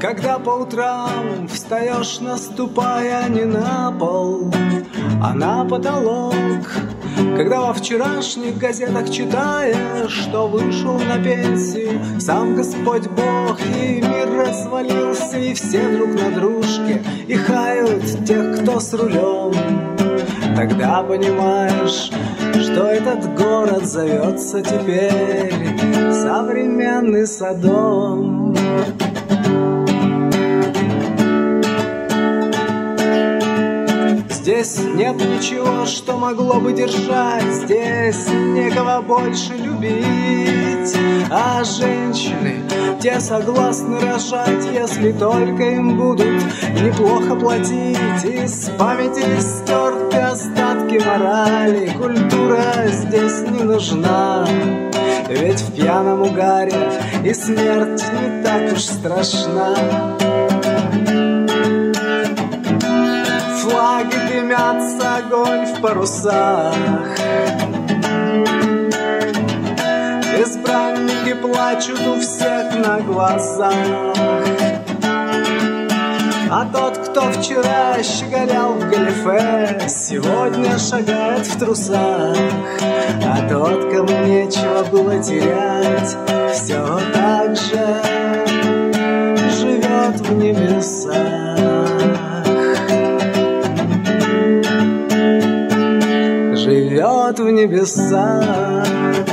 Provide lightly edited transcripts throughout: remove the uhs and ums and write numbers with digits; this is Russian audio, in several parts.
Когда по утрам встаешь, наступая не на пол, а на потолок. Когда во вчерашних газетах читаешь, что вышел на пенсию сам Господь Бог, и мир развалился, и все друг на дружке, и хают тех, кто с рулем. Тогда понимаешь, что этот город зовется теперь современный Содом. Здесь нет ничего, что могло бы держать, здесь некого больше любить. А женщины, те согласны рожать, если только им будут неплохо платить. Из памяти стерты остатки морали, культура здесь не нужна. Ведь в пьяном угаре и смерть не так уж страшна. Флаги дымятся, огонь в парусах, избранники плачут у всех на глазах. А тот, кто вчера щеголял в галифе, сегодня шагает в трусах. А тот, кому нечего было терять, все так же живет в небесах. Живет в небесах.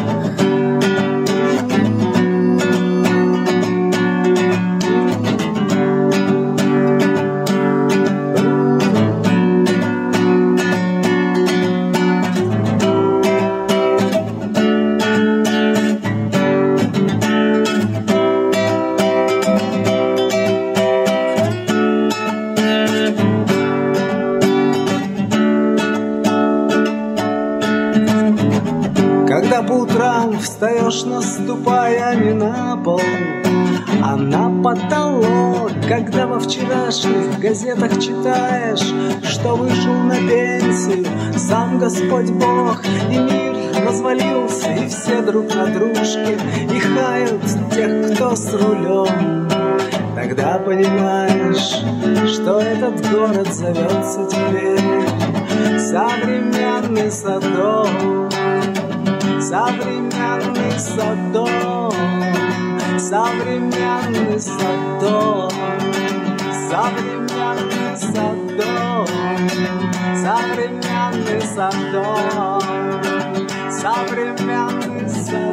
Когда по утрам встаешь, наступая не на пол, а на потолок. Когда во вчерашних газетах читаешь, что вышел на пенсию сам Господь Бог, и мир развалился, и все друг на дружке, и хают тех, кто с рулем. Тогда понимаешь, что этот город зовется теперь современный Содом. Современный Содом, современный Содом, современный Содом, современный Содом, современный Содом.